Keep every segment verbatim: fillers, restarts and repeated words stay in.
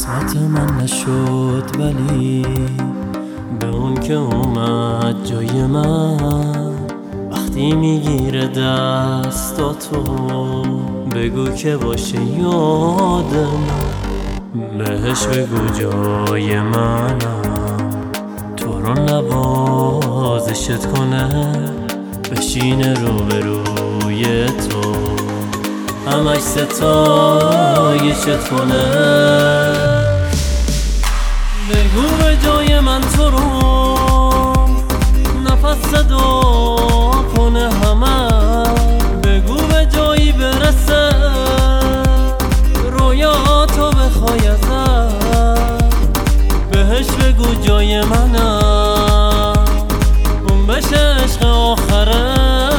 قسمت من نشد ولی به اون که اومد جای من وقتی میگیره دستاتو بگو که باشه یاد من، بهش بگو جای منم تو رو نوازشت کنه بشینه روبروی تو همش ستایشت کنه. بگو به جای من تو رو نفس صدا کنه همه، بگو به جایی برسه رویاتو بخوای ازم، بهش بگو جای منم اون بشه عشق آخره،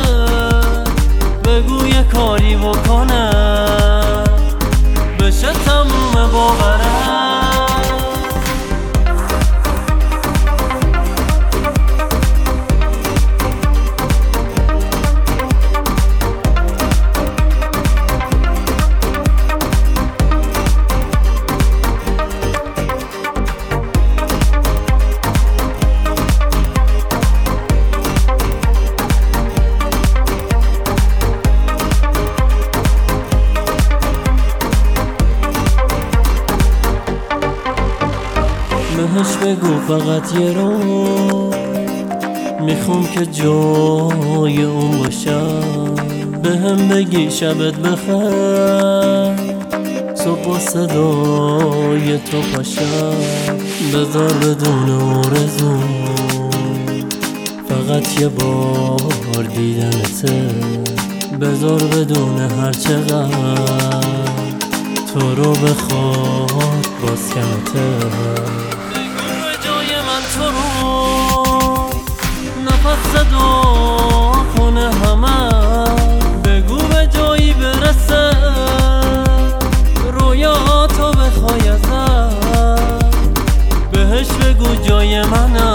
بگو یه کاری بکنه بشه تموم باوره. بهش بگو فقط یه رو میخوام که جای اون باشم، به هم بگی شبت بخیر صبح با صدای تو پاشم، بذار بدون آرزو فقط یه بار دیدنته، بذار بدون هر چقدر تو رو بخواد باز کمته. تو رو نفس صدا کنه همه، بگو به جایی برسه رویاتو بخوای ازم، بهش بگو جای منم